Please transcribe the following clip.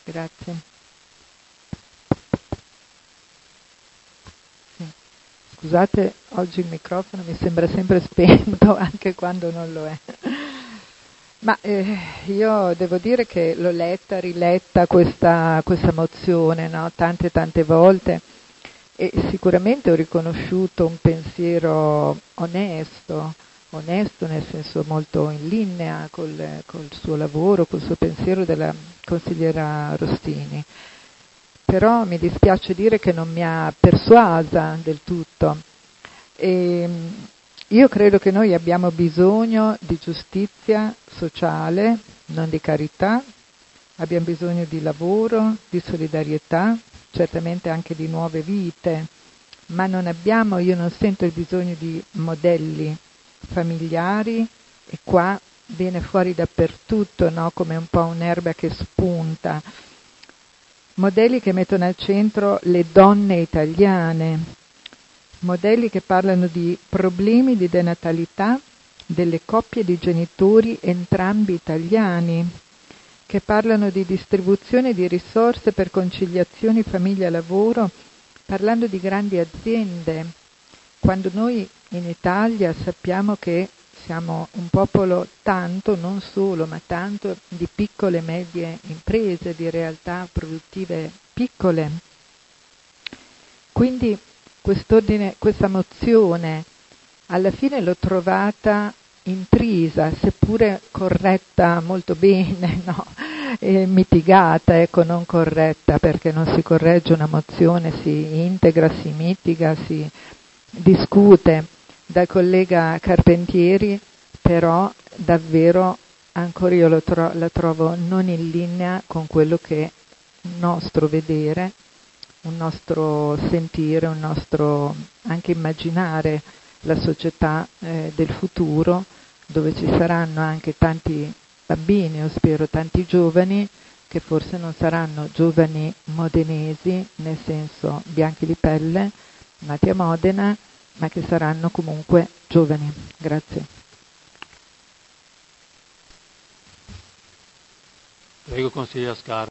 Grazie. Sì. Scusate, oggi il microfono mi sembra sempre spento anche quando non lo è. Ma io devo dire che l'ho letta, riletta questa mozione, no? Tante volte, e sicuramente ho riconosciuto un pensiero onesto nel senso molto in linea col suo lavoro, col suo pensiero della consigliera Rostini. Però mi dispiace dire che non mi ha persuasa del tutto. E io credo che noi abbiamo bisogno di giustizia sociale, non di carità, abbiamo bisogno di lavoro, di solidarietà, certamente anche di nuove vite, ma io non sento il bisogno di modelli familiari, e qua viene fuori dappertutto, no? Come un po' un'erba che spunta. Modelli che mettono al centro le donne italiane, modelli che parlano di problemi di denatalità delle coppie di genitori entrambi italiani, che parlano di distribuzione di risorse per conciliazione famiglia-lavoro, parlando di grandi aziende, quando noi in Italia sappiamo che siamo un popolo tanto, non solo, ma tanto di piccole e medie imprese, di realtà produttive piccole. Quindi questa mozione alla fine l'ho trovata intrisa, seppure corretta molto bene, no? Mitigata, ecco, non corretta, perché non si corregge una mozione, si integra, si mitiga, si discute dal collega Carpentieri, però davvero ancora io la trovo non in linea con quello che è un nostro vedere, un nostro sentire, un nostro anche immaginare la società del futuro, dove ci saranno anche tanti bambini, io spero tanti giovani, che forse non saranno giovani modenesi, nel senso bianchi di pelle, nati a Modena, ma che saranno comunque giovani. Grazie. Prego, consigliera Scarpa.